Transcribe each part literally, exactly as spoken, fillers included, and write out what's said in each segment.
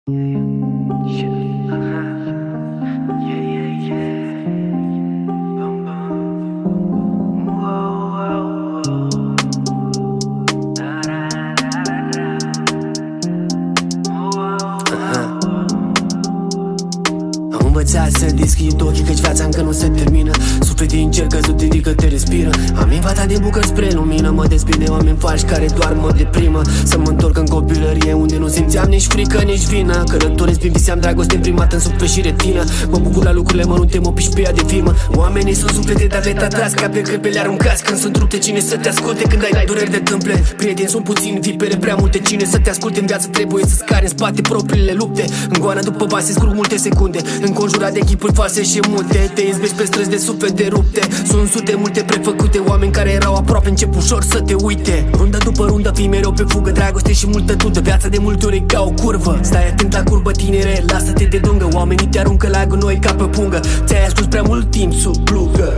Învățat să deschid ochii, căci viața încă nu se termină. Sufletii încerc căzut, ridică, te respiră. Am invadat din bucă spre lumină. Mă despind de oameni falși care doar mă deprimă. Să mă întorc în copilărie unde nu simțeam nici frică, nici vină. Călătoresc prin viseam dragoste imprimată în suflet și retină. Mă bucur la lucrurile mărunte, mă piși pe ea de firmă. Oamenii sunt suflete, dar le tratați ca pe crepele aruncați. Când sunt rupte, cine să te asculte când ai dureri de tâmple? Prieteni sunt puțini, vipere prea multe. Cine să te asculte în viață trebuie să scari în spate propriile lupte. În goană după bani se scurg multe secunde, înconjurat de echipuri false și multe. Te izbești pe străzi de suflete rupte. Sunt sute multe prefăcute, oameni care erau aproape încep ușor să te uite. Rundă după rundă fii mereu pe fugă, dragoste și multă dudă. Viața de multe ori e ca o curvă. Stai atent la curbă, tinere, lasă-te de dungă. Oamenii te aruncă la gunoi ca pe pungă. Ți-ai ascuns prea mult timp sub plugă.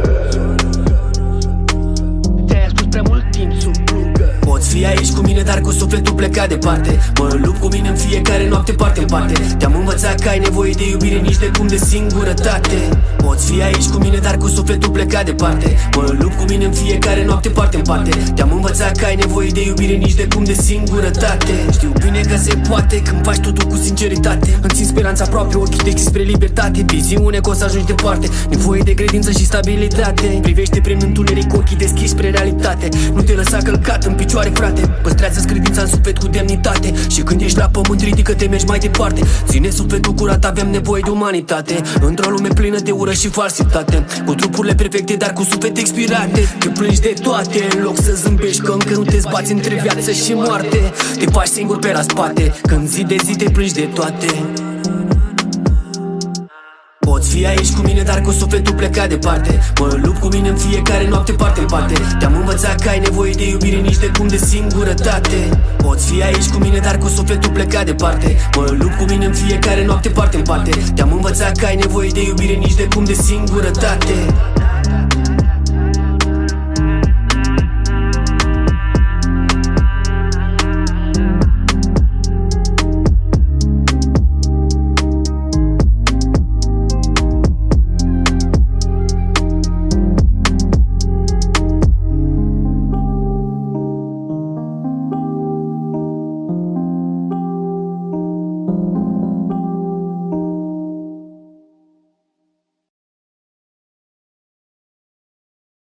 Ți-ai ascuns prea mult timp sub plugă. Poți fi aici cu mine, dar cu sufletul plecat departe. Mă lupt cu mine în fiecare noapte parte în parte. Te-am învățat că ai nevoie de iubire, nici de cum de singurătate. Poți fi aici cu mine, dar cu sufletul plecat departe. Mă lupt cu mine în fiecare noapte parte în parte. Te-am învățat că ai nevoie de iubire, nici de cum de singurătate. Știu bine că se poate când faci totul cu sinceritate. Îmi țin speranța aproape, ochii te spre libertate. Viziune că o să ajungi departe, nevoie de credință și stabilitate. Privește prin întuneric cu ochii deschiși spre realitate. Nu te lăsa călcat în picioare, frate. Păstrează credința în suflet cu demnitate. Și când ești la pământ, ridică-te, mergi mai departe. Ține sufletul curat, avem nevoie de umanitate. Într-o lume plină de ură și falsitate, cu trupurile perfecte, dar cu suflete expirate. Te plângi de toate, în loc să zâmbești că încă nu te zbați între viață și moarte. Te faci singur pe la spate, când zi de zi te plângi de toate. Poți fi aici cu mine, dar cu sufletul plecat departe. Mă lupt cu mine în fiecare noapte parte în parte. Te-am învățat că ai nevoie de iubire, nici de cum de singurătate. Poți fi aici cu mine, dar cu sufletul plecat departe. Mă lupt cu mine în fiecare noapte parte în parte. Te-am învățat că ai nevoie de iubire, nici de cum de singurătate.